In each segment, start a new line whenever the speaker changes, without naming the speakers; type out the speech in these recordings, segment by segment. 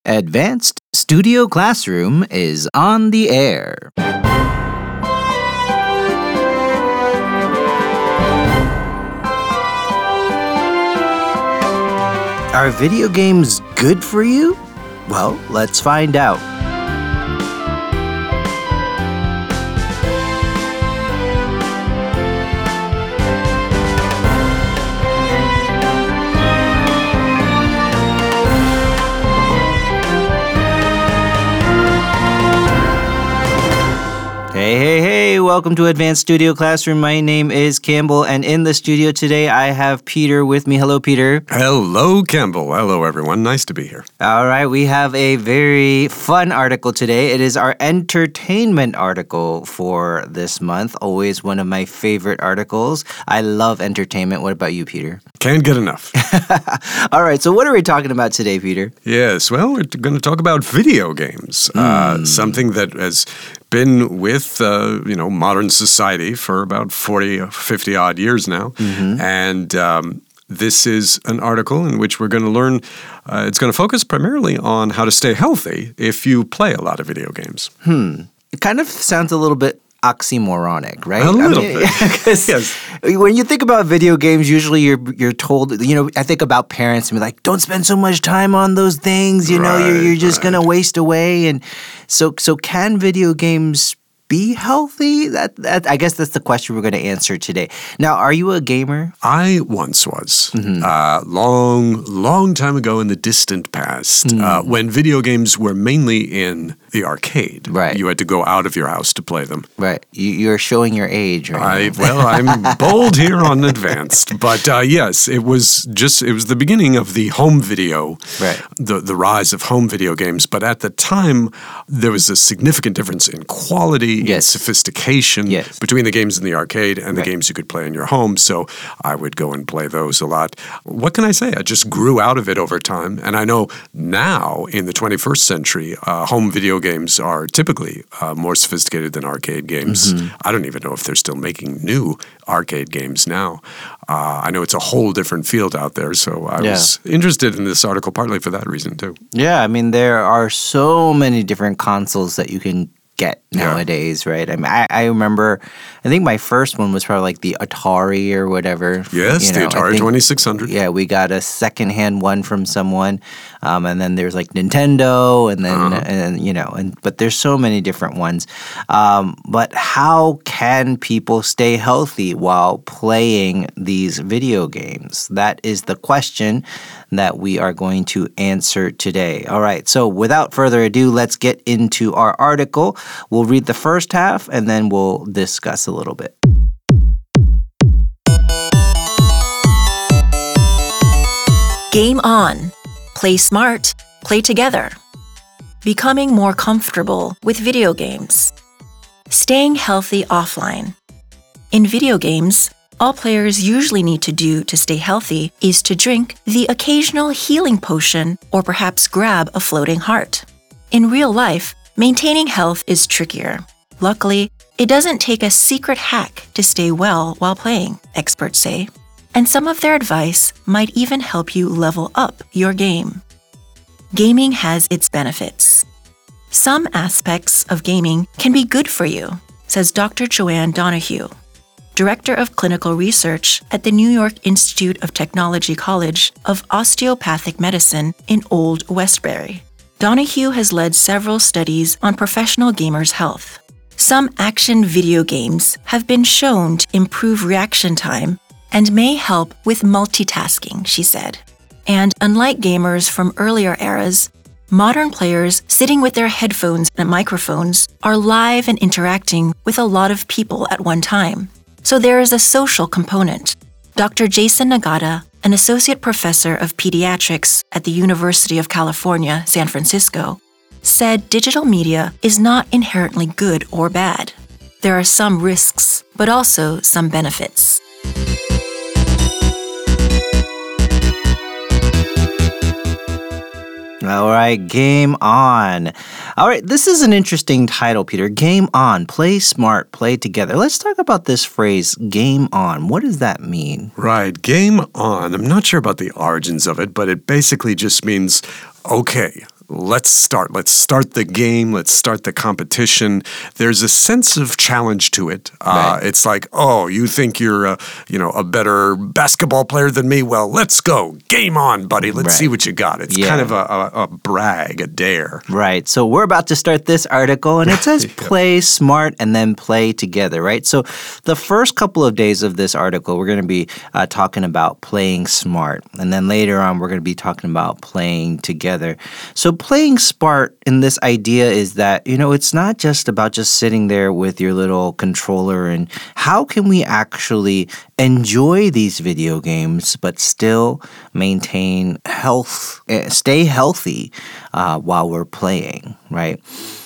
Advanced Studio Classroom is on the air. Are video games good for you? Well, let's find out. Hey, welcome to Advanced Studio Classroom. My name is Campbell, and in the studio today, I have Peter with me. Hello, Peter.
Hello, Campbell. Hello, everyone. Nice to be here.
All right, we have a very fun article today. It is our entertainment article for this month. Always one of my favorite articles. I love entertainment. What about you, Peter?
Can't get enough.
All right, so what are we talking about today, Peter?
Yes, well, we're going to talk about video games, something that has been with, modern society for about 40 or 50 odd years now. Mm-hmm. And this is an article in which we're going to learn, it's going to focus primarily on how to stay healthy if you play a lot of video games.
It kind of sounds a little bit oxymoronic, right?
A little bit. Yes.
When you think about video games, usually you're told, I think about parents and be like, don't spend so much time on those things, you're just going to waste away. And so can video games be healthy? That I guess that's the question we're going to answer today. Now, are you a gamer?
I once was. Long time ago in the distant past, when video games were mainly in the arcade.
Right.
You had to go out of your house to play them.
Right. You're showing your age right now.
I'm bold here on Advanced. But yes, it was the beginning of the home video,
right.
the rise of home video games. But at the time, there was a significant difference in quality, in sophistication between the games in the arcade and the games you could play in your home. So I would go and play those a lot. What can I say? I just grew out of it over time. And I know now in the 21st century, home video games are typically more sophisticated than arcade games. Mm-hmm. I don't even know if they're still making new arcade games now. I know it's a whole different field out there. So I was interested in this article partly for that reason too.
Yeah, I mean, there are so many different consoles that you can get nowadays, right? I mean, I remember, I think my first one was probably like the Atari or whatever.
Yes, the Atari 2600.
Yeah, we got a secondhand one from someone, and then there's like Nintendo, and then but there's so many different ones. But how can people stay healthy while playing these video games? That is the question that we are going to answer today. All right, so without further ado, let's get into our article. We'll read the first half and then we'll discuss a little bit.
Game on. Play smart. Play together. Becoming more comfortable with video games. Staying healthy offline. In video games, all players usually need to do to stay healthy is to drink the occasional healing potion or perhaps grab a floating heart. In real life, maintaining health is trickier. Luckily, it doesn't take a secret hack to stay well while playing, experts say. And some of their advice might even help you level up your game. Gaming has its benefits. Some aspects of gaming can be good for you, says Dr. Joanne Donahue, Director of Clinical Research at the New York Institute of Technology College of Osteopathic Medicine in Old Westbury. Donahue has led several studies on professional gamers' health. Some action video games have been shown to improve reaction time and may help with multitasking, she said. And unlike gamers from earlier eras, modern players sitting with their headphones and microphones are live and interacting with a lot of people at one time. So there is a social component. Dr. Jason Nagata, an associate professor of pediatrics at the University of California, San Francisco, said digital media is not inherently good or bad. There are some risks, but also some benefits.
All right, game on. All right, this is an interesting title, Peter. Game on. Play smart, play together. Let's talk about this phrase, game on. What does that mean?
Right, game on. I'm not sure about the origins of it, but it basically just means, okay, let's start the game, let's start the competition. There's a sense of challenge to it.
Right.
It's like, oh, you think you're a better basketball player than me? Well, let's go. Game on, buddy. Let's see what you got. It's kind of a brag, a dare.
Right. So we're about to start this article, and it says play smart and then play together, right? So the first couple of days of this article, we're going to be talking about playing smart. And then later on, we're going to be talking about playing together. So playing smart in this idea is that, it's not just about just sitting there with your little controller, and how can we actually enjoy these video games but still maintain health, stay healthy while we're playing, right?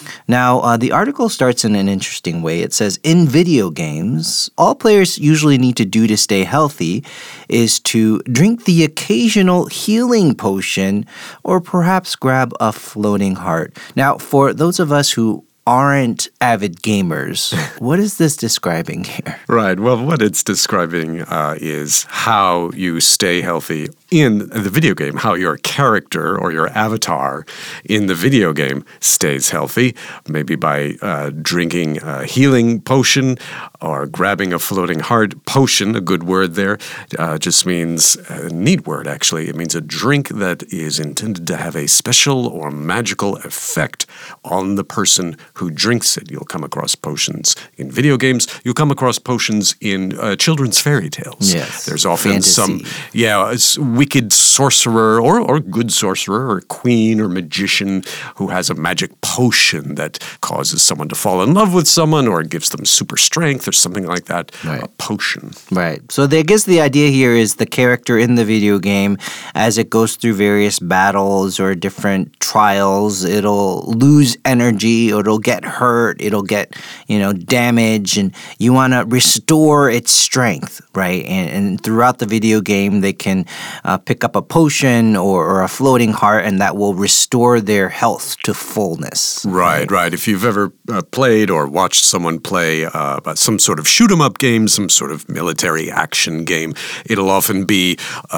Now, the article starts in an interesting way. It says, in video games, all players usually need to do to stay healthy is to drink the occasional healing potion or perhaps grab a floating heart. Now, for those of us who aren't avid gamers, what is this describing here?
Right. Well, what it's describing is how you stay healthy in the video game, how your character or your avatar in the video game stays healthy, maybe by drinking a healing potion or grabbing a floating heart. Potion, a good word there, just means a neat word, actually. It means a drink that is intended to have a special or magical effect on the person who drinks it. You'll come across potions in video games. You'll come across potions in children's fairy tales.
Yes.
There's often
fantasy.
some wicked sorcerer or good sorcerer or queen or magician who has a magic potion that causes someone to fall in love with someone or gives them super strength or something like that.
Right.
A potion.
Right. So I guess the idea here is the character in the video game, as it goes through various battles or different trials, it'll lose energy, or it'll get hurt, it'll get, damage, and you want to restore its strength, right? And throughout the video game, they can pick up a potion or a floating heart, and that will restore their health to fullness.
Right. If you've ever played or watched someone play some sort of shoot-'em-up game, some sort of military action game, it'll often be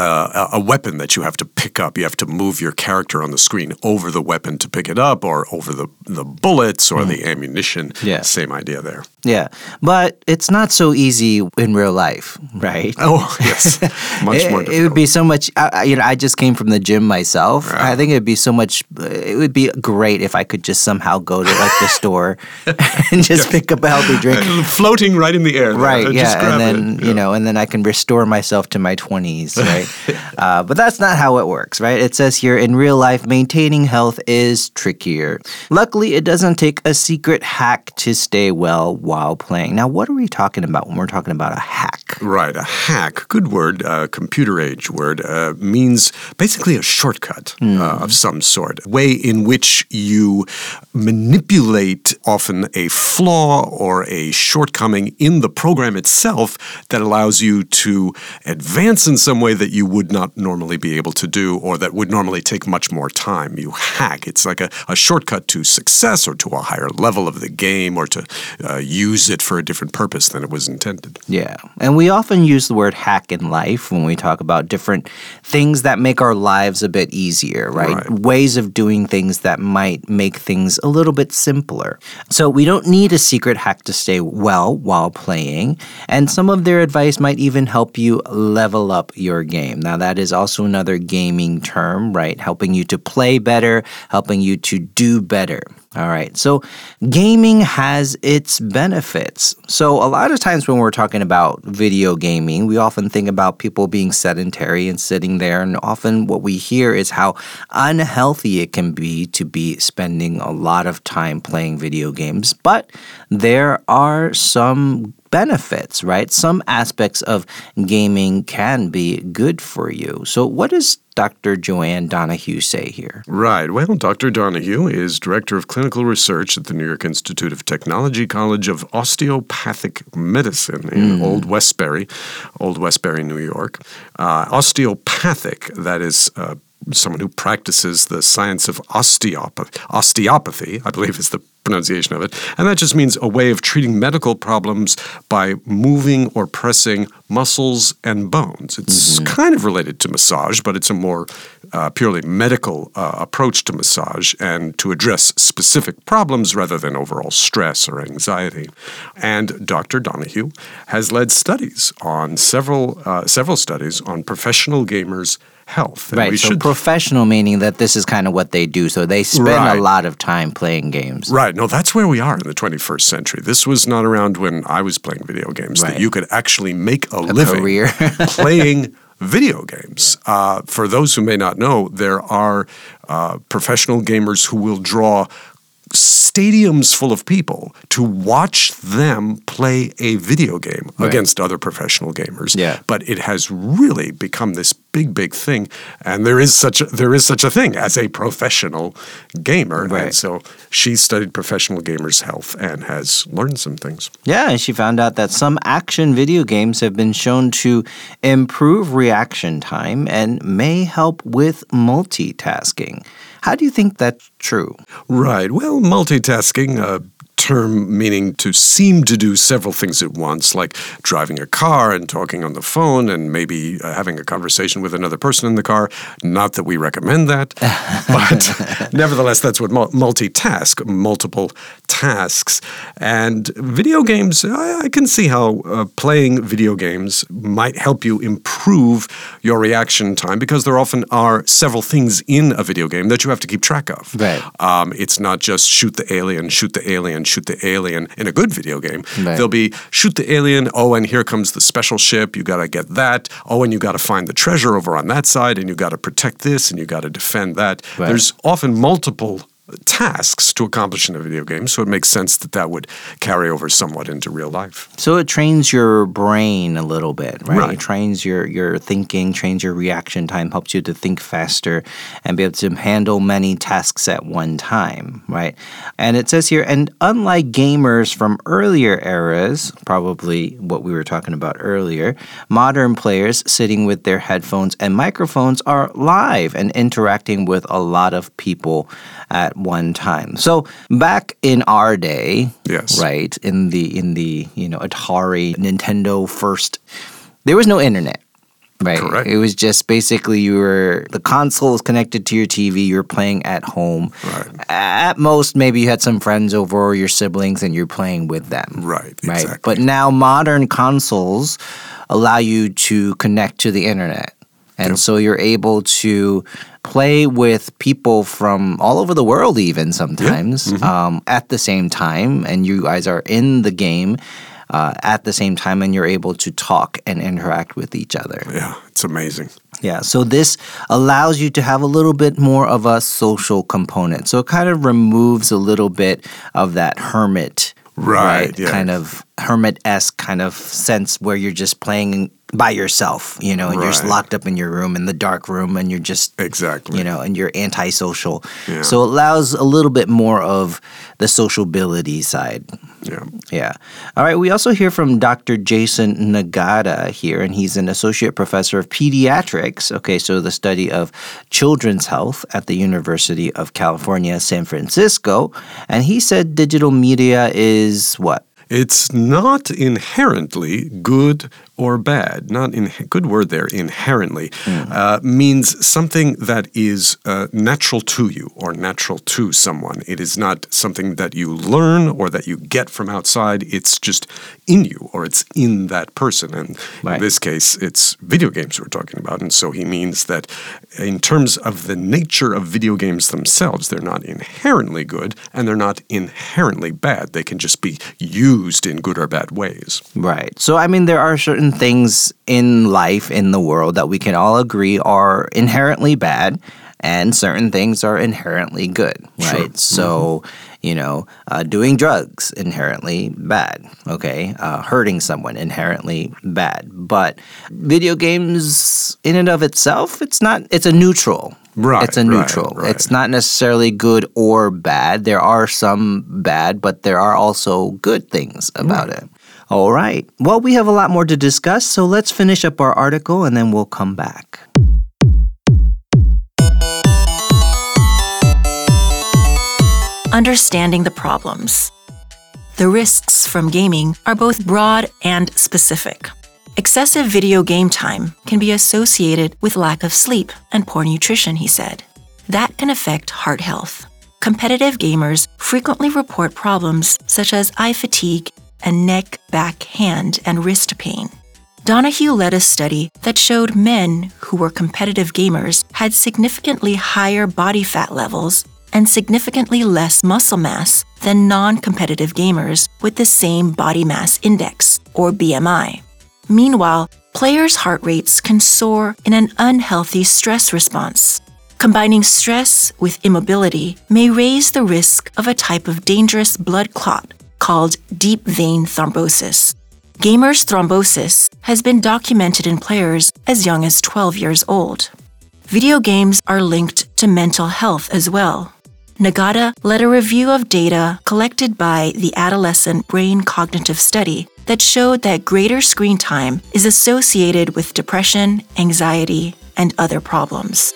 a weapon that you have to pick up. You have to move your character on the screen over the weapon to pick it up, or over the bullets or the ammunition.
Yeah.
Same idea there.
Yeah, but it's not so easy in real life, right?
Oh, yes. Much more difficult.
It would be so much, I just came from the gym myself.
Yeah.
I think it would be great if I could just somehow go to the store and just pick up a healthy drink.
Floating right in the air.
Right,
Just grab
and then, and then I can restore myself to my 20s, right? But that's not how it works, right? It says here, in real life, maintaining health is trickier. Luckily, it doesn't take a secret hack to stay well while playing. Now, what are we talking about when we're talking about a hack?
Right, a hack, good word, computer age word, means basically a shortcut of some sort, a way in which you manipulate often a flaw or a shortcoming in the program itself that allows you to advance in some way that you would not normally be able to do, or that would normally take much more time. You hack. It's like a shortcut to success or to a higher level of the game, or to use it for a different purpose than it was intended.
Yeah. And we often use the word hack in life when we talk about different things that make our lives a bit easier, right? Ways of doing things that might make things a little bit simpler. So we don't need a secret hack to stay well while playing, and some of their advice might even help you level up your game. Now, that is also another gaming term, right? Helping you to play better, helping you to do better. All right, so gaming has its benefits. So a lot of times when we're talking about video gaming, we often think about people being sedentary and sitting there, and often what we hear is how unhealthy it can be to be spending a lot of time playing video games. But there are some benefits, right? Some aspects of gaming can be good for you. So what does Dr. Joanne Donahue say here?
Right. Well, Dr. Donahue is Director of Clinical Research at the New York Institute of Technology College of Osteopathic Medicine in Old Westbury, New York. Osteopathic, that is someone who practices the science of osteopathy, I believe is the pronunciation of it. And that just means a way of treating medical problems by moving or pressing muscles and bones. It's kind of related to massage, but it's a more purely medical approach to massage and to address specific problems rather than overall stress or anxiety. And Dr. Donahue has led studies on several studies on professional gamers' health.
And so professional meaning that this is kind of what they do. So they spend a lot of time playing games.
Right. No, that's where we are in the 21st century. This was not around when I was playing video games, that you could actually make a living
career.
playing video games. For those who may not know, there are professional gamers who will draw stadiums full of people to watch them play a video game against other professional gamers.
Yeah.
But it has really become this big thing, and there is such a thing as a professional gamer.
Right.
And so she studied professional gamers' health and has learned some things.
Yeah, and she found out that some action video games have been shown to improve reaction time and may help with multitasking. How do you think that's true?
Right. Well, multitasking, a term meaning to seem to do several things at once, like driving a car and talking on the phone and maybe having a conversation with another person in the car. Not that we recommend that, but nevertheless, that's what multitask, multiple tasks. And video games, I can see how playing video games might help you improve your reaction time because there often are several things in a video game that you have to keep track of.
Right.
It's not just shoot the alien, shoot the alien, shoot the alien in a good video game.
Right.
There'll be shoot the alien, oh, and here comes the special ship, you got to get that, oh, and you got to find the treasure over on that side, and you got to protect this, and you got to defend that.
Right.
There's often multiple tasks to accomplish in a video game, so it makes sense that would carry over somewhat into real life.
So it trains your brain a little bit, right?
Right.
It trains your thinking, trains your reaction time, helps you to think faster and be able to handle many tasks at one time, right? And it says here, and unlike gamers from earlier eras, probably what we were talking about earlier, modern players sitting with their headphones and microphones are live and interacting with a lot of people at one time. So back in our day,
yes,
right, in the Atari, Nintendo first, there was no internet. Right.
Correct.
It was just basically the console is connected to your TV, you're playing at home.
Right.
At most, maybe you had some friends over or your siblings and you're playing with them.
Right, exactly.
But now modern consoles allow you to connect to the internet. And so you're able to play with people from all over the world even sometimes at the same time. And you guys are in the game at the same time and you're able to talk and interact with each other.
Yeah, it's amazing.
Yeah, so this allows you to have a little bit more of a social component. So it kind of removes a little bit of that hermit,
right? Yeah.
Kind of hermit-esque kind of sense where you're just playing by yourself, and you're just locked up in your room, in the dark room, and you're just, and you're antisocial.
Yeah.
So it allows a little bit more of the sociability side. Yeah. All right, we also hear from Dr. Jason Nagata here, and he's an associate professor of pediatrics, so the study of children's health at the University of California, San Francisco. And he said digital media is what?
It's not inherently good or bad. Good word there, inherently. Means something that is natural to you or natural to someone. It is not something that you learn or that you get from outside. It's just in you or it's in that person. And in this case, it's video games we're talking about. And so he means that in terms of the nature of video games themselves, they're not inherently good and they're not inherently bad. They can just be used in good or bad ways.
Right. So, there are certain things in life, in the world, that we can all agree are inherently bad, and certain things are inherently good, right? Sure. So, doing drugs, inherently bad, hurting someone, inherently bad. But video games, in and of itself, it's a neutral.
Right.
It's a neutral.
Right.
It's not necessarily good or bad. There are some bad, but there are also good things about it. All right. Well, we have a lot more to discuss, so let's finish up our article and then we'll come back.
understanding the problems. The risks from gaming are both broad and specific. Excessive video game time can be associated with lack of sleep and poor nutrition, he said. That can affect heart health. Competitive gamers frequently report problems such as eye fatigue and neck, back, hand, and wrist pain. Donahue led a study that showed men who were competitive gamers had significantly higher body fat levels and significantly less muscle mass than non-competitive gamers with the same body mass index, or BMI. Meanwhile, players' heart rates can soar in an unhealthy stress response. Combining stress with immobility may raise the risk of a type of dangerous blood clot called deep vein thrombosis. Gamers' thrombosis has been documented in players as young as 12 years old. Video games are linked to mental health as well. Nagata led a review of data collected by the Adolescent Brain Cognitive Study that showed that greater screen time is associated with depression, anxiety, and other problems.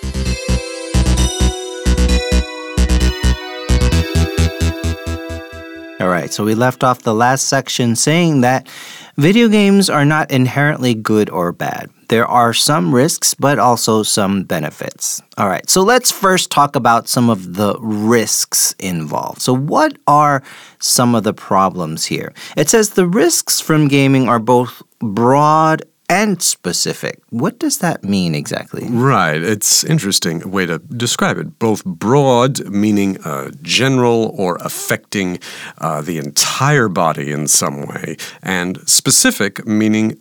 All right, so we left off the last section saying that video games are not inherently good or bad. There are some risks, but also some benefits. All right, so let's first talk about some of the risks involved. So what are some of the problems here? It says the risks from gaming are both broad and specific. What does that mean exactly?
Right. It's an interesting way to describe it. Both broad, meaning general or affecting the entire body in some way, and specific, meaning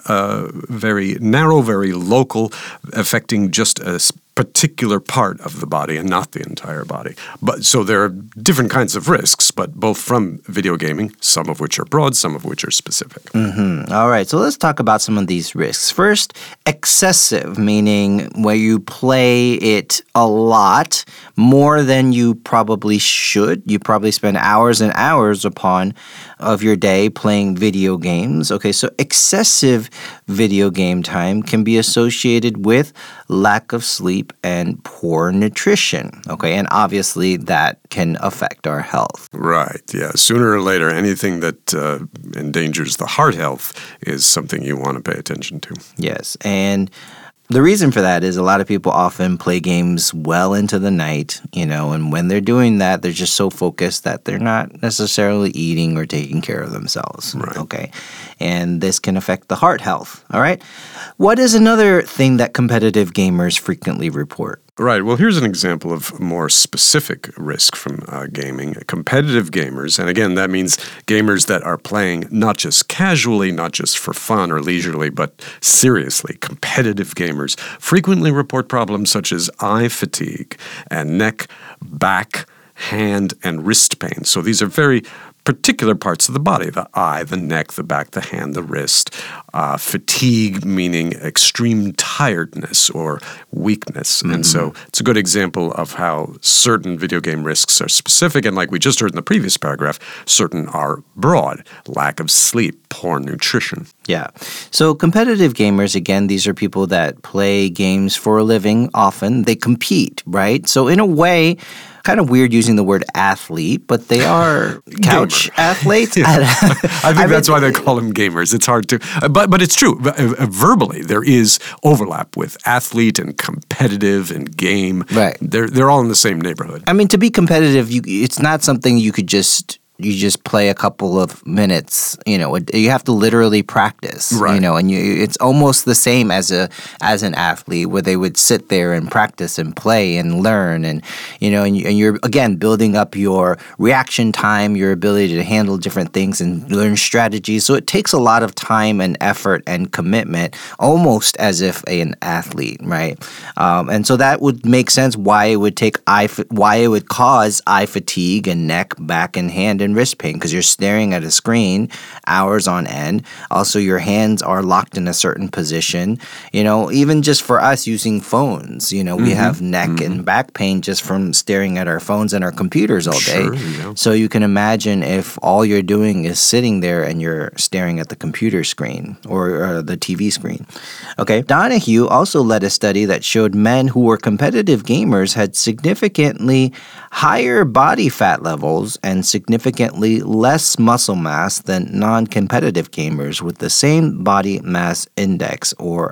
very narrow, very local, affecting just a particular part of the body and not the entire body. But so there are different kinds of risks, but both from video gaming, some of which are broad, some of which are specific.
Mm-hmm. All right, so let's talk about some of these risks. First, excessive, meaning where you play it a lot, more than you probably should. You probably spend hours and hours of your day playing video games. Okay, so excessive video game time can be associated with lack of sleep and poor nutrition. Okay, and obviously that can affect our health.
Right, yeah. Sooner or later, anything that endangers the heart health is something you want to pay attention to.
Yes, and the reason for that is a lot of people often play games well into the night, and when they're doing that, they're just so focused that they're not necessarily eating or taking care of themselves.
Right.
Okay, and this can affect the heart health. All right, what is another thing that competitive gamers frequently report?
Right. Well, here's an example of more specific risk from gaming. Competitive gamers, and again, that means gamers that are playing not just casually, not just for fun or leisurely, but seriously. Competitive gamers frequently report problems such as eye fatigue and neck, back, hand, and wrist pain. So these are very particular parts of the body: the eye, the neck, the back, the hand, the wrist. Fatigue, meaning extreme tiredness or weakness. Mm-hmm. And so it's a good example of how certain video game risks are specific, and like we just heard in the previous paragraph, certain are broad: lack of sleep, poor nutrition.
Yeah. So competitive gamers, again, these are people that play games for a living often. They compete, right? So in a way, kind of weird using the word athlete, but they are couch athletes.
Yeah. I think that's why they call them gamers. It's hard to, but it's true. Verbally, there is overlap with athlete and competitive and game.
Right.
They're all in the same neighborhood.
I mean, to be competitive, it's not something you just play a couple of minutes. You have to literally practice.
Right.
And it's almost the same as an athlete, where they would sit there and practice and play and learn, and you're again building up your reaction time, your ability to handle different things and learn strategies. So it takes a lot of time and effort and commitment, almost as if an athlete, right? And so that would make sense why it would cause eye fatigue and neck, back, and hand and wrist pain, because you're staring at a screen hours on end. Also, your hands are locked in a certain position. Even just for us using phones, we have neck and back pain just from staring at our phones and our computers all day.
Sure, yeah.
So you can imagine if all you're doing is sitting there and you're staring at the computer screen or the TV screen. Okay. Donahue also led a study that showed men who were competitive gamers had significantly higher body fat levels and significantly less muscle mass than non-competitive gamers with the same body mass index or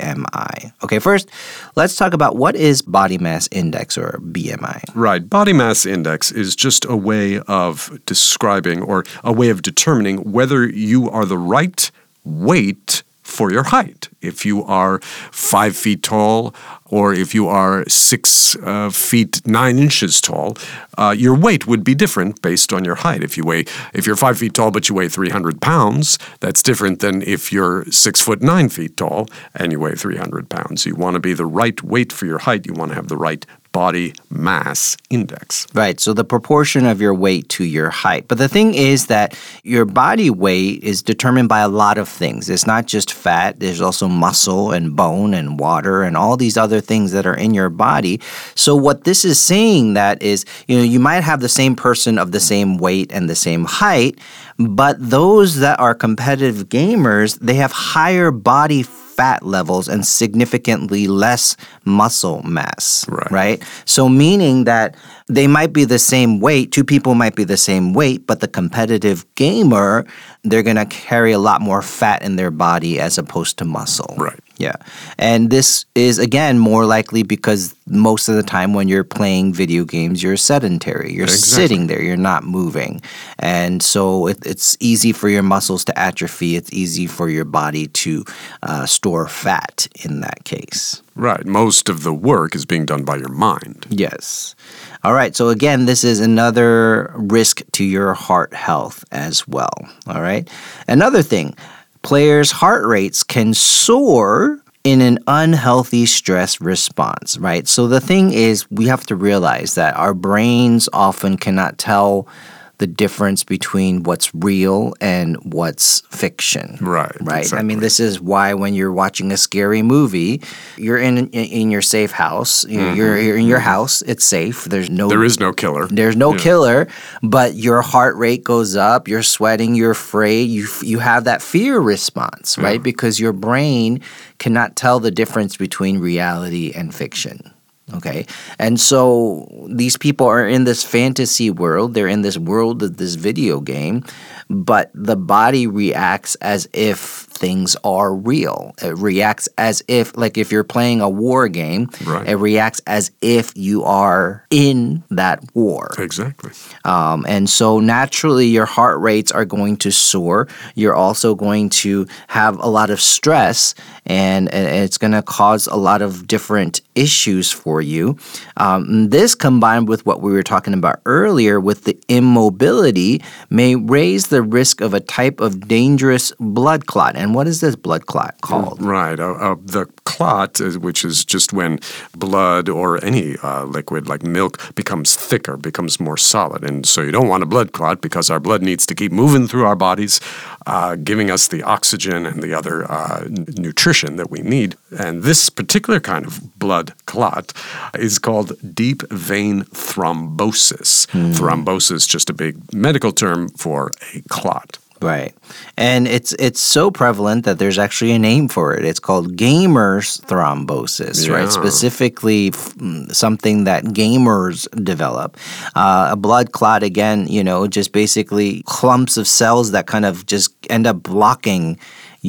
BMI. Okay, first, let's talk about what is body mass index or BMI.
Right. Body mass index is just a way of describing or a way of determining whether you are the right weight for your height. If you are 5 feet tall or if you are 6 feet 9 inches tall, your weight would be different based on your height. If you're 5 feet tall but you weigh 300 pounds, that's different than if you're 6 foot 9 feet tall and you weigh 300 pounds. You want to be the right weight for your height. You want to have the right body mass index.
Right, so the proportion of your weight to your height. But the thing is that your body weight is determined by a lot of things. It's not just fat, there's also muscle and bone and water and all these other things that are in your body. So what this is saying that is, you might have the same person of the same weight and the same height, but those that are competitive gamers, they have higher body fat levels and significantly less muscle mass, right? So meaning that they might be the same weight, two people might be the same weight, but the competitive gamer, they're going to carry a lot more fat in their body as opposed to muscle.
Right.
Yeah. And this is, again, more likely because most of the time when you're playing video games, you're sedentary. You're sitting there. You're not moving. And so it's easy for your muscles to atrophy. It's easy for your body to store fat in that case.
Right. Most of the work is being done by your mind.
Yes. All right. So again, this is another risk to your heart health as well. All right. Another thing. Players' heart rates can soar in an unhealthy stress response, right? So the thing is, we have to realize that our brains often cannot tell the difference between what's real and what's fiction.
Right.
Exactly. I mean, this is why when you're watching a scary movie, you're in your safe house. You're in your house. It's safe.
There is no killer.
There's no killer, but your heart rate goes up. You're sweating. You're afraid. You have that fear response, right? Because your brain cannot tell the difference between reality and fiction. Okay. And so these people are in this fantasy world. They're in this world of this video game, but the body reacts as if things are real. It reacts as if, like if you're playing a war game, it reacts as if you are in that war.
Exactly.
And so naturally your heart rates are going to soar. You're also going to have a lot of stress, and it's going to cause a lot of different issues for you. This combined with what we were talking about earlier with the immobility may raise the risk of a type of dangerous blood clot. And what is this blood clot called?
Right. The clot, which is just when blood or any liquid like milk becomes thicker, becomes more solid. And so you don't want a blood clot because our blood needs to keep moving through our bodies, giving us the oxygen and the other nutrition that we need. And this particular kind of blood clot is called deep vein thrombosis. Thrombosis, just a big medical term for a clot.
Right. And it's so prevalent that there's actually a name for it. It's called gamers thrombosis, right? Specifically something that gamers develop. A blood clot, again, just basically clumps of cells that kind of just end up blocking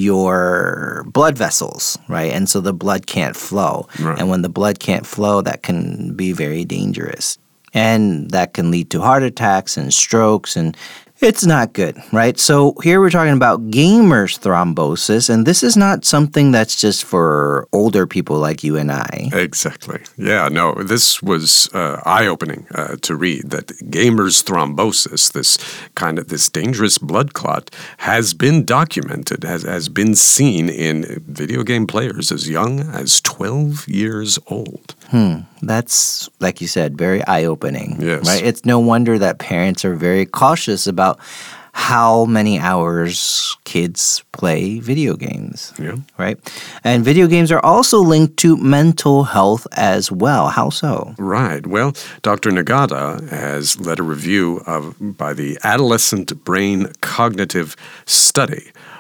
your blood vessels, right? And so the blood can't flow. Right. And when the blood can't flow, that can be very dangerous. And that can lead to heart attacks and strokes, and it's not good, right? So here we're talking about gamers thrombosis, and this is not something that's just for older people like you and I.
Exactly. Yeah, no, this was eye-opening to read that gamers thrombosis, this dangerous blood clot, has been documented, has been seen in video game players as young as 12 years old.
That's, like you said, very eye-opening.
Yes.
Right? It's no wonder that parents are very cautious about how many hours kids play video games.
Yeah.
Right? And video games are also linked to mental health as well. How so?
Right. Well, Dr. Nagata has led a review by the Adolescent Brain Cognitive Study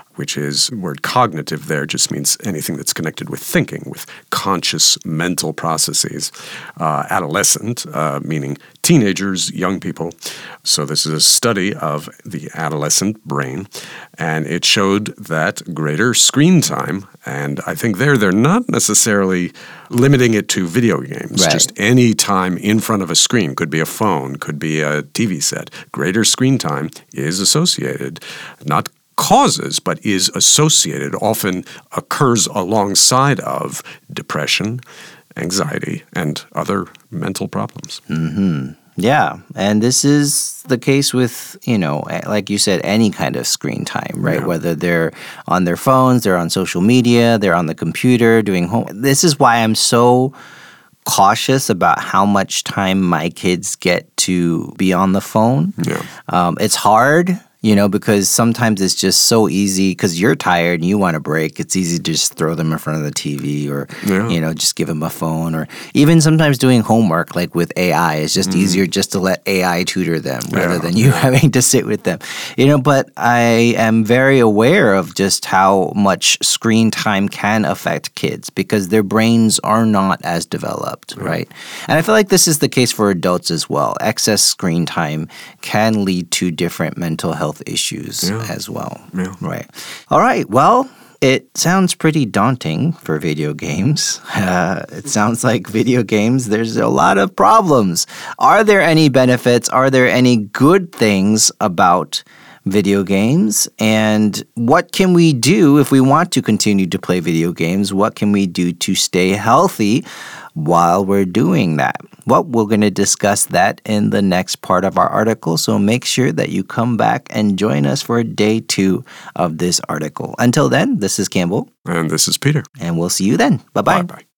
which is, the word cognitive there just means anything that's connected with thinking, with conscious mental processes. Adolescent, meaning teenagers, young people. So this is a study of the adolescent brain, and it showed that greater screen time, and I think they're not necessarily limiting it to video games.
Right.
Just any time in front of a screen, could be a phone, could be a TV set. Greater screen time is associated, not causes, but is associated, often occurs alongside of depression, anxiety, and other mental problems.
Mm-hmm. Yeah, and this is the case with, like you said, any kind of screen time, right?
Yeah.
Whether they're on their phones, they're on social media, they're on the computer doing home. This is why I'm so cautious about how much time my kids get to be on the phone.
Yeah.
It's hard. Because sometimes it's just so easy because you're tired and you want a break. It's easy to just throw them in front of the TV or, just give them a phone, or even sometimes doing homework like with AI. It's just easier just to let AI tutor them rather than you having to sit with them. But I am very aware of just how much screen time can affect kids because their brains are not as developed, right? And I feel like this is the case for adults as well. Excess screen time can lead to different mental health issues as well.
Yeah.
Right. All right. Well, it sounds pretty daunting for video games. It sounds like video games, there's a lot of problems. Are there any benefits? Are there any good things about video games? And what can we do if we want to continue to play video games? What can we do to stay healthy while we're doing that? Well, we're going to discuss that in the next part of our article, so make sure that you come back and join us for day 2 of this article. Until then, this is Campbell.
And this is Peter.
And we'll see you then. Bye-bye.
Bye-bye.